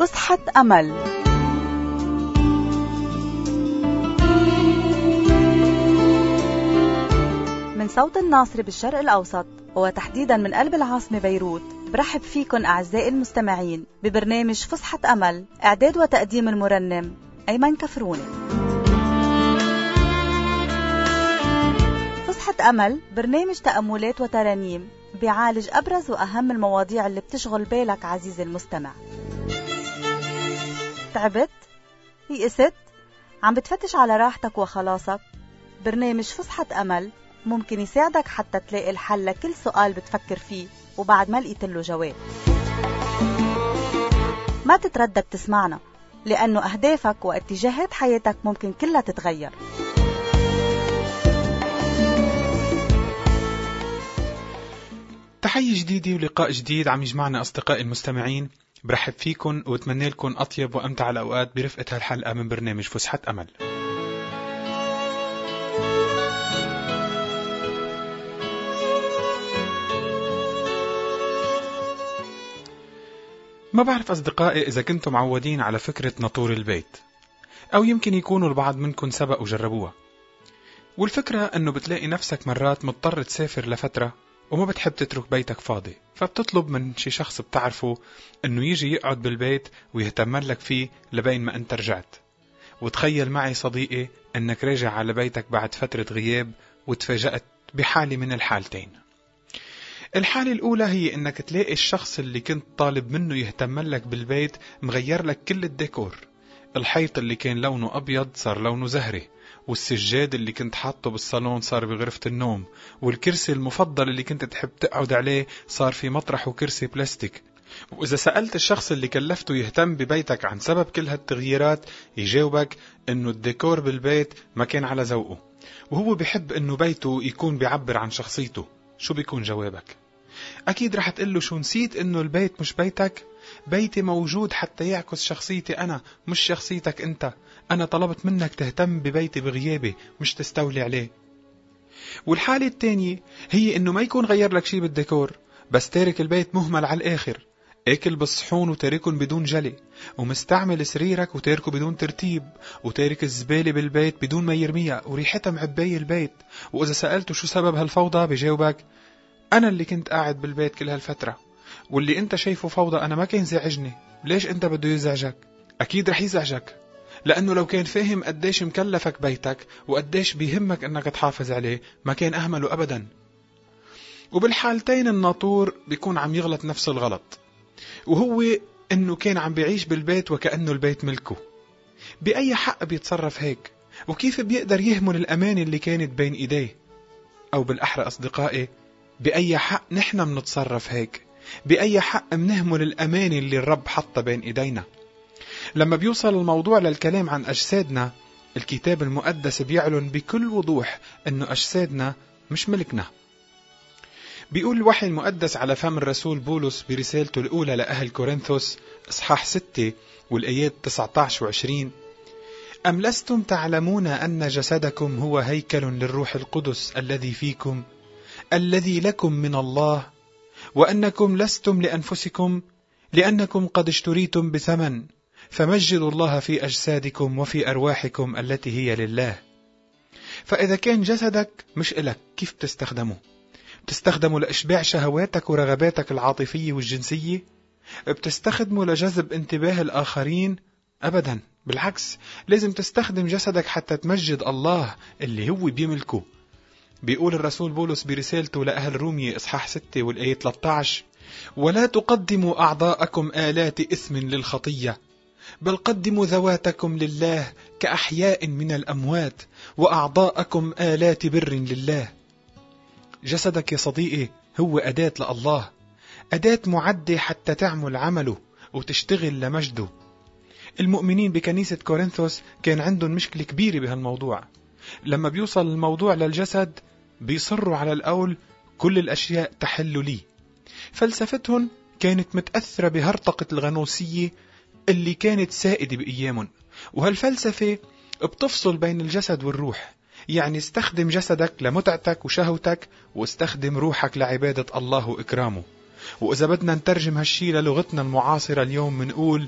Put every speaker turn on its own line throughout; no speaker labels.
فسحة أمل. من صوت الناصري بالشرق الأوسط وتحديدا من قلب العاصمة بيروت، برحب فيكن أعزائي المستمعين ببرنامج فسحة أمل، إعداد وتقديم المرنم أيمن كفروني. فسحة أمل برنامج تأملات وترانيم بيعالج أبرز وأهم المواضيع اللي بتشغل بالك عزيزي المستمع. تعبت؟ يئست؟ عم بتفتش على راحتك وخلاصك؟ برنامج فسحة أمل ممكن يساعدك حتى تلاقي الحل لكل سؤال بتفكر فيه وبعد ما لقيت له جواب. ما تتردد تسمعنا، لأنه أهدافك واتجاهات حياتك ممكن كلها تتغير.
تحية جديدة ولقاء جديد عم يجمعنا أصدقائي المستمعين. برحب فيكن واتمنى لكم أطيب وأمتع الأوقات برفقة هالحلقة من برنامج فسحة أمل. ما بعرف أصدقائي إذا كنتم معودين على فكرة ناطور البيت، أو يمكن يكونوا البعض منكم سبق وجربوها. والفكرة أنه بتلاقي نفسك مرات مضطر تسافر لفترة وما بتحب تترك بيتك فاضي، فبتطلب من شي شخص بتعرفه أنه يجي يقعد بالبيت ويهتم لك فيه لبين ما أنت رجعت. وتخيل معي صديقي أنك راجع على بيتك بعد فترة غياب وتفاجأت بحالة من الحالتين. الحالة الأولى هي أنك تلاقي الشخص اللي كنت طالب منه يهتم لك بالبيت مغير لك كل الديكور. الحيط اللي كان لونه أبيض صار لونه زهري، والسجاد اللي كنت حاطه بالصالون صار بغرفة النوم، والكرسي المفضل اللي كنت تحب تقعد عليه صار في مطرحه كرسي بلاستيك. وإذا سألت الشخص اللي كلفته يهتم ببيتك عن سبب كل هالتغييرات، يجاوبك إنه الديكور بالبيت ما كان على ذوقه، وهو بيحب إنه بيته يكون بيعبر عن شخصيته. شو بيكون جوابك؟ أكيد رح تقله شو نسيت إنه البيت مش بيتك؟ بيتي موجود حتى يعكس شخصيتي أنا، مش شخصيتك أنت. أنا طلبت منك تهتم ببيتي بغيابي، مش تستولي عليه. والحالة التانية هي إنه ما يكون غير لك شي بالديكور، بس تارك البيت مهمل على الآخر، اكل بالصحون وتاركن بدون جلي، ومستعمل سريرك وتاركه بدون ترتيب، وتارك الزبالة بالبيت بدون ما يرميها وريحتها معباية البيت. وإذا سألته شو سبب هالفوضى بيجاوبك: أنا اللي كنت قاعد بالبيت كل هالفترة، واللي أنت شايفه فوضى أنا ما كان زعجني. ليش أنت بده يزعجك؟ أكيد رح يزعجك، لأنه لو كان فاهم قديش مكلفك بيتك وقديش بيهمك أنك تحافظ عليه ما كان أهمله أبدا. وبالحالتين الناطور بيكون عم يغلط نفس الغلط، وهو أنه كان عم بيعيش بالبيت وكأنه البيت ملكه. بأي حق بيتصرف هيك؟ وكيف بيقدر يهمل الأمان اللي كانت بين إيديه؟ أو بالأحرى أصدقائي، بأي حق نحن منتصرف هيك؟ بأي حق منهمل الأمان اللي الرب حطه بين إيدينا؟ لما بيوصل الموضوع للكلام عن أجسادنا، الكتاب المقدس بيعلن بكل وضوح أنه أجسادنا مش ملكنا. بيقول الوحي المقدس على فم الرسول بولس برسالته الأولى لأهل كورنثوس إصحاح 6 والآيات 19 و20: أم لستم تعلمون أن جسدكم هو هيكل للروح القدس الذي فيكم، الذي لكم من الله، وأنكم لستم لأنفسكم، لأنكم قد اشتريتم بثمن، فمجدوا الله في أجسادكم وفي أرواحكم التي هي لله. فإذا كان جسدك مش إلك، كيف بتستخدمه؟ بتستخدمه لإشباع شهواتك ورغباتك العاطفية والجنسية؟ بتستخدمه لجذب انتباه الآخرين؟ أبدا، بالعكس، لازم تستخدم جسدك حتى تمجد الله اللي هو بيملكه. بيقول الرسول بولس برسالته لأهل رومية إصحاح 6 والآية 13: ولا تقدموا أعضاءكم آلات إثم للخطية، بل قدموا ذواتكم لله كأحياء من الأموات، وأعضاءكم آلات بر لله. جسدك يا صديقي هو أداة لله، أداة معدة حتى تعمل عمله وتشتغل لمجده. المؤمنين بكنيسة كورنثوس كان عندهم مشكلة كبيرة بهالموضوع. لما بيوصل الموضوع للجسد بيصروا على القول كل الأشياء تحل لي. فلسفتهم كانت متأثرة بهرطقة الغنوصية اللي كانت سائدة بأيامهم، وهالفلسفة بتفصل بين الجسد والروح. يعني استخدم جسدك لمتعتك وشهوتك، واستخدم روحك لعبادة الله وإكرامه. وإذا بدنا نترجم هالشي للغتنا المعاصرة اليوم منقول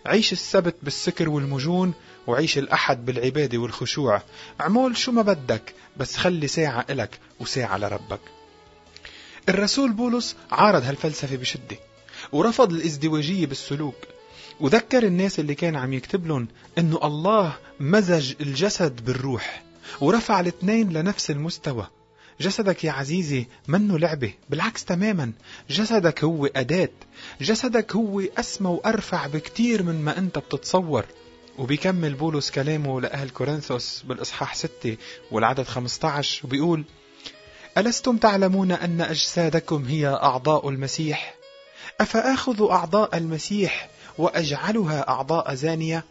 عيش السبت بالسكر والمجون، وعيش الأحد بالعبادة والخشوع. اعمل شو ما بدك، بس خلي ساعة إلك وساعة لربك. الرسول بولس عارض هالفلسفة بشدة، ورفض الازدواجية بالسلوك، وذكر الناس اللي كان عم يكتب لهم انه الله مزج الجسد بالروح ورفع الاثنين لنفس المستوى. جسدك يا عزيزي منه لعبة، بالعكس تماما، جسدك هو أداة، جسدك هو أسمى وأرفع بكتير من ما أنت بتتصور. وبيكمل بولس كلامه لأهل كورنثوس بالإصحاح 6 والعدد 15 وبيقول: ألستم تعلمون أن أجسادكم هي أعضاء المسيح؟ أفآخذ أعضاء المسيح وأجعلها أعضاء زانية؟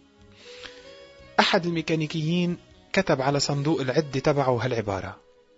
أحد الميكانيكيين كتب على صندوق العدة تبعه هالعبارة: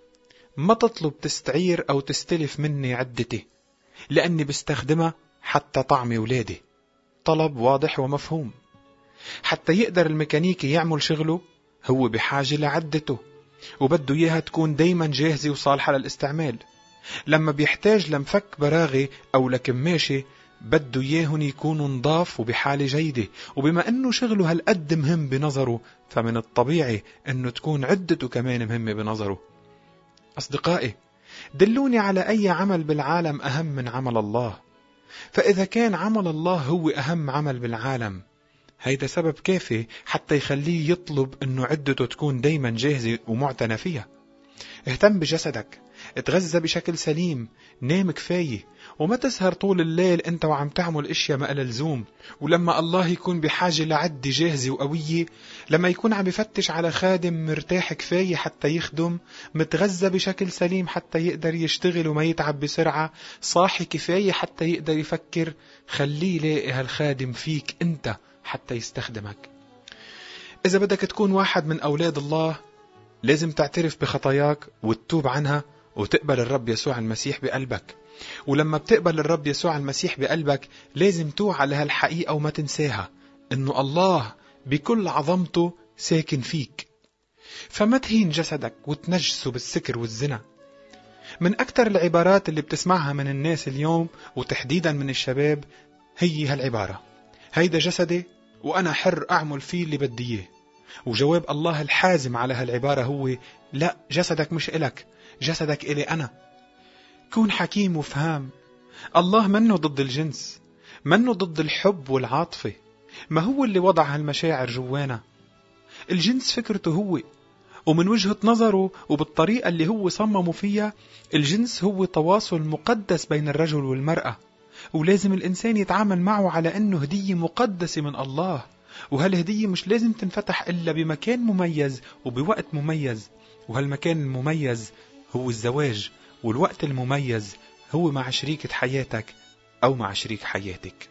ما تطلب تستعير أو تستلف مني عدتي، لأني بستخدمها حتى طعم ولادي. طلب واضح ومفهوم. حتى يقدر الميكانيكي يعمل شغله هو بحاجة لعدته، وبده إياها تكون دايما جاهزة وصالحة للاستعمال. لما بيحتاج لمفك براغي أو لكماشة بده إياهن يكونوا نضاف وبحالة جيدة. وبما أنه شغله هالقد مهم بنظره، فمن الطبيعي أنه تكون عدته كمان مهمة بنظره. أصدقائي، دلوني على أي عمل بالعالم أهم من عمل الله. فإذا كان عمل الله هو أهم عمل بالعالم، هيدا سبب كافي حتى يخليه يطلب أنه عدته تكون دايما جاهزة ومعتنى فيها. اهتم بجسدك، اتغذى بشكل سليم، نام كفاية، وما تسهر طول الليل انت وعم تعمل اشياء ما لها لزوم. ولما الله يكون بحاجة لعدة جاهزة وقوية، لما يكون عم يفتش على خادم مرتاح كفاية حتى يخدم، متغذى بشكل سليم حتى يقدر يشتغل وما يتعب بسرعة، صاحي كفاية حتى يقدر يفكر، خليه يلاقي هالخادم فيك انت حتى يستخدمك. إذا بدك تكون واحد من أولاد الله، لازم تعترف بخطاياك وتتوب عنها وتقبل الرب يسوع المسيح بقلبك. ولما بتقبل الرب يسوع المسيح بقلبك، لازم توعى لهالحقيقة وما تنساها، إنه الله بكل عظمته ساكن فيك. فما تهين جسدك وتنجسه بالسكر والزنا. من أكتر العبارات اللي بتسمعها من الناس اليوم وتحديدا من الشباب هي هالعبارة: هيدا جسدي وأنا حر أعمل فيه اللي بدي إياه. وجواب الله الحازم على هالعبارة هو: لا، جسدك مش إلك، جسدك إلي أنا. كون حكيم وفهام. الله منه ضد الجنس، منه ضد الحب والعاطفة، ما هو اللي وضع هالمشاعر جوانا. الجنس فكرته هو، ومن وجهة نظره وبالطريقة اللي هو صممه فيها، الجنس هو تواصل مقدس بين الرجل والمرأة، ولازم الإنسان يتعامل معه على أنه هدية مقدسة من الله. وهالهدية مش لازم تنفتح إلا بمكان مميز وبوقت مميز، وهالمكان المميز هو الزواج، والوقت المميز هو مع شريكة حياتك أو مع شريك حياتك.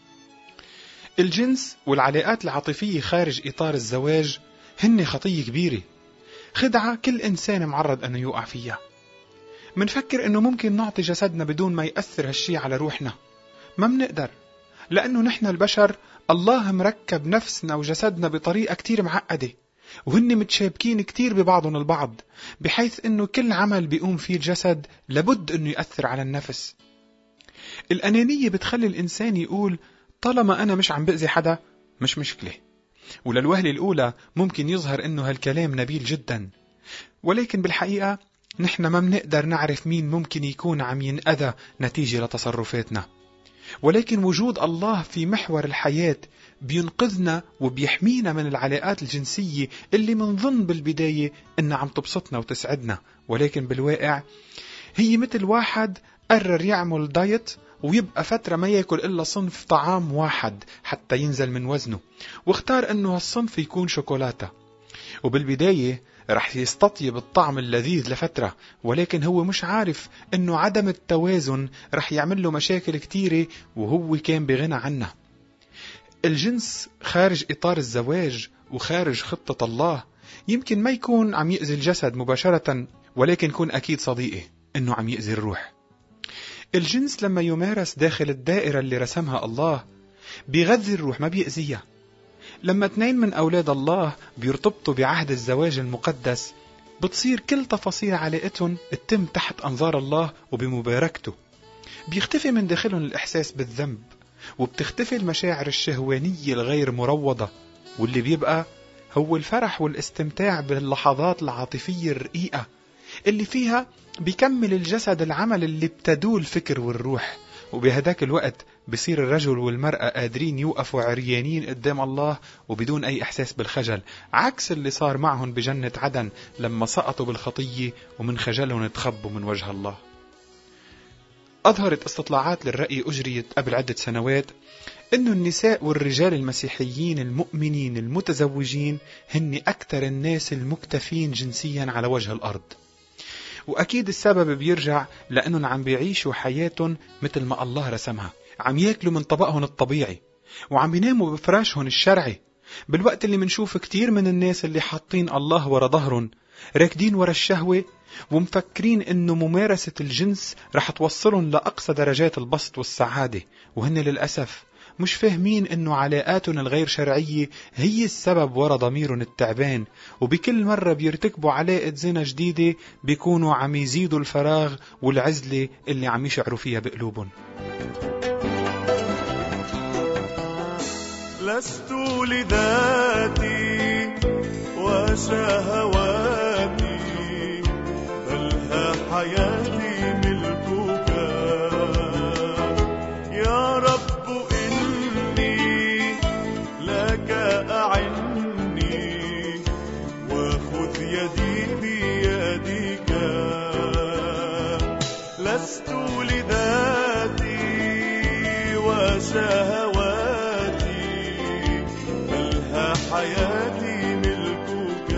الجنس والعلاقات العاطفية خارج إطار الزواج هن خطية كبيرة، خدعة كل إنسان معرض أنه يوقع فيها. منفكر أنه ممكن نعطي جسدنا بدون ما يأثر هالشي على روحنا. ما منقدر، لأنه نحن البشر الله مركب نفسنا وجسدنا بطريقة كتير معقدة، وهن متشابكين كتير ببعضهم البعض، بحيث أنه كل عمل بيقوم فيه الجسد لابد أنه يأثر على النفس. الأنانية بتخلي الإنسان يقول: طالما أنا مش عم بأذي حدا مش مشكلة. وللوهلة الأولى ممكن يظهر أنه هالكلام نبيل جدا، ولكن بالحقيقة نحن ما منقدر نعرف مين ممكن يكون عم ينأذى نتيجة لتصرفاتنا. ولكن وجود الله في محور الحياة بينقذنا وبيحمينا من العلاقات الجنسية اللي منظن بالبداية إنها عم تبسطنا وتسعدنا، ولكن بالواقع هي مثل واحد قرر يعمل دايت ويبقى فترة ما يأكل إلا صنف طعام واحد حتى ينزل من وزنه، واختار إنه هالصنف يكون شوكولاتة. وبالبداية رح يستطيب الطعم اللذيذ لفترة، ولكن هو مش عارف إنه عدم التوازن رح يعمل له مشاكل كتيرة وهو كان بغنى عنها. الجنس خارج إطار الزواج وخارج خطة الله يمكن ما يكون عم يأذي الجسد مباشرة، ولكن يكون أكيد صديقي إنه عم يأذي الروح. الجنس لما يمارس داخل الدائرة اللي رسمها الله بيغذي الروح، ما بيأذيها. لما اثنين من أولاد الله بيرتبطوا بعهد الزواج المقدس، بتصير كل تفاصيل علاقتهم تتم تحت أنظار الله وبمباركته. بيختفي من داخلهم الإحساس بالذنب، وبتختفي المشاعر الشهوانية الغير مروضة، واللي بيبقى هو الفرح والاستمتاع باللحظات العاطفية الرقيقة اللي فيها بيكمل الجسد العمل اللي ابتدوه الفكر والروح. وبهداك الوقت بصير الرجل والمرأة قادرين يوقفوا عريانين قدام الله وبدون أي إحساس بالخجل، عكس اللي صار معهم بجنة عدن لما سقطوا بالخطية ومن خجلهم تخبوا من وجه الله. أظهرت استطلاعات للرأي أجريت قبل عدة سنوات إنه النساء والرجال المسيحيين المؤمنين المتزوجين هن أكثر الناس المكتفين جنسيا على وجه الأرض. وأكيد السبب بيرجع لأنهم عم بيعيشوا حياتهم مثل ما الله رسمها، عم ياكلوا من طبقهم الطبيعي وعم بيناموا بفراشهم الشرعي، بالوقت اللي منشوف كتير من الناس اللي حاطين الله ورا ظهرهم راكدين ورا الشهوة ومفكرين إنه ممارسة الجنس رح توصلهم لأقصى درجات البسط والسعادة، وهن للأسف مش فاهمين إنه علاقاتهم الغير شرعية هي السبب ورا ضميرهم التعبان، وبكل مرة بيرتكبوا علاقة زنا جديدة بيكونوا عم يزيدوا الفراغ والعزلة اللي عم يشعروا فيها بقلوبهم.
لست لذاتي وشهواتي بل ها حياتي ملكك يا رب، إني لك أعني وخذ يدي بيدك. لست لذاتي وشهواتي بل ها حياتي ملكك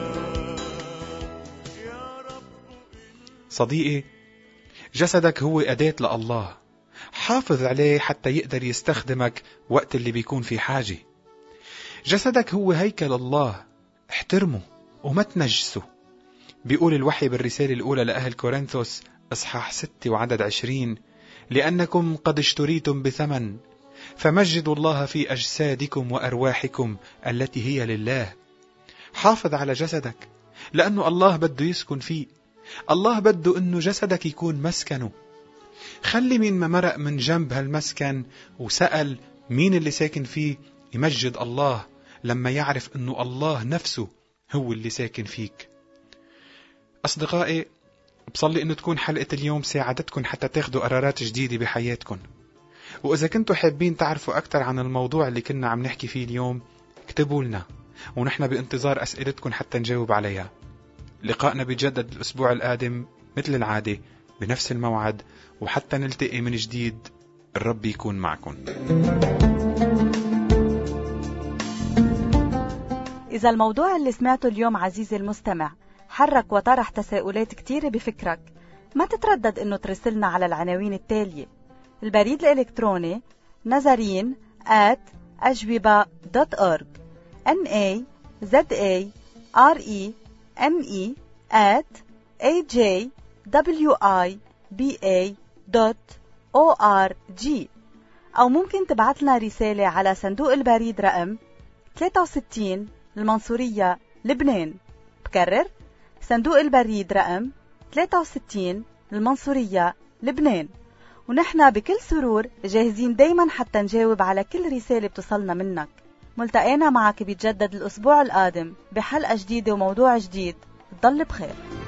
يا رب.
صديقي، جسدك هو أداة لله، حافظ عليه حتى يقدر يستخدمك وقت اللي بيكون في حاجة. جسدك هو هيكل الله، احترمه وما تنجسه. بيقول الوحي بالرسالة الأولى لأهل كورنثوس إصحاح 6 وعدد 20: لأنكم قد اشتريتم بثمن، فمجدوا الله في أجسادكم وأرواحكم التي هي لله. حافظ على جسدك لأنه الله بده يسكن فيه، الله بده أنه جسدك يكون مسكنه. خلي مين ما مرق من جنب هالمسكن وسأل مين اللي ساكن فيه يمجد الله لما يعرف أنه الله نفسه هو اللي ساكن فيك. أصدقائي، بصلي أنه تكون حلقة اليوم ساعدتكم حتى تاخدوا قرارات جديدة بحياتكم. وإذا كنتوا حابين تعرفوا أكتر عن الموضوع اللي كنا عم نحكي فيه اليوم اكتبوا لنا، ونحن بانتظار أسئلتكم حتى نجاوب عليها. لقائنا بيتجدد الأسبوع القادم مثل العادة بنفس الموعد، وحتى نلتقي من جديد الرب يكون معكم.
إذا الموضوع اللي سمعته اليوم عزيزي المستمع حرك وطرح تساؤلات كتيرة بفكرك، ما تتردد إنه ترسلنا على العناوين التالية: البريد الإلكتروني nazarin@ajwiba.org nazareme@ajwiba.org، أو ممكن تبعتلنا رسالة على صندوق البريد رقم 63 المنصورية لبنان. بكرر: صندوق البريد رقم 63 المنصورية لبنان. ونحن بكل سرور جاهزين دايما حتى نجاوب على كل رسالة بتصلنا منك. ملتقينا معك بيتجدد الأسبوع القادم بحلقة جديدة وموضوع جديد. ضل بخير.